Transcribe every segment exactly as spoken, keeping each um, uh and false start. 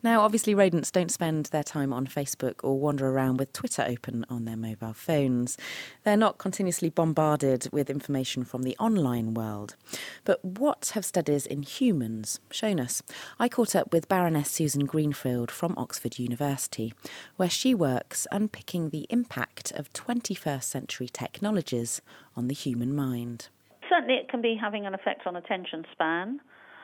Now, obviously, rodents don't spend their time on Facebook or wander around with Twitter open on their mobile phones. They're not continuously bombarded with information from the online world. But what have studies in humans shown us? I caught up with Baroness Susan Greenfield from Oxford University, where she works unpicking the impact of twenty-first century technologies on the human mind. Certainly it can be having an effect on attention span.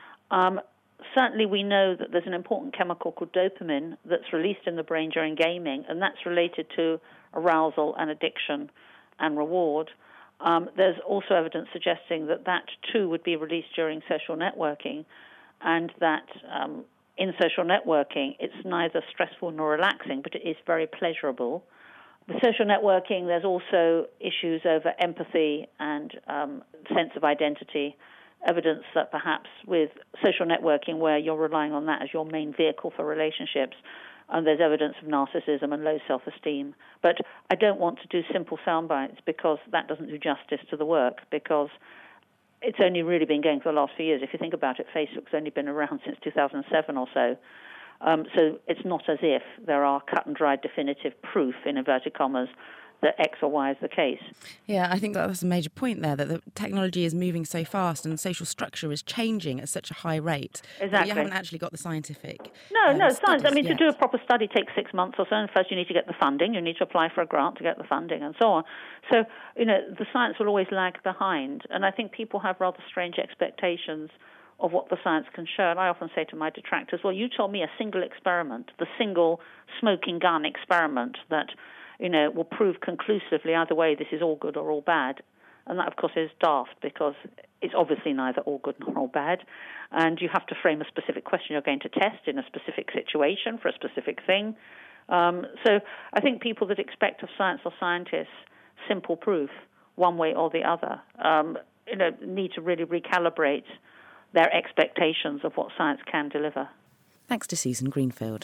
Um, Certainly we know that there's an important chemical called dopamine that's released in the brain during gaming, and that's related to arousal and addiction and reward. Um, there's also evidence suggesting that that too would be released during social networking, and that um, in social networking it's neither stressful nor relaxing, but it is very pleasurable. With social networking, there's also issues over empathy and um, sense of identity. Evidence that perhaps with social networking, where you're relying on that as your main vehicle for relationships, and there's evidence of narcissism and low self-esteem. But I don't want to do simple sound bites because that doesn't do justice to the work, because it's only really been going for the last few years. If you think about it, Facebook's only been around since two thousand seven or so. Um, so it's not as if there are cut-and-dried definitive proof, in inverted commas, that X or Y is the case. Yeah, I think that's a major point there, that the technology is moving so fast and social structure is changing at such a high rate. Exactly. That you haven't actually got the scientific No, um, no, science. I mean, yet. to do a proper study takes six months or so, and first you need to get the funding, you need to apply for a grant to get the funding, and so on. So, you know, the science will always lag behind, and I think people have rather strange expectations of what the science can show. And I often say to my detractors, well, you told me a single experiment, the single smoking gun experiment that, you know, will prove conclusively either way this is all good or all bad. And that, of course, is daft because it's obviously neither all good nor all bad. And you have to frame a specific question you're going to test in a specific situation for a specific thing. Um, so I think people that expect of science or scientists simple proof, one way or the other, um, you know, need to really recalibrate their expectations of what science can deliver. Thanks to Susan Greenfield.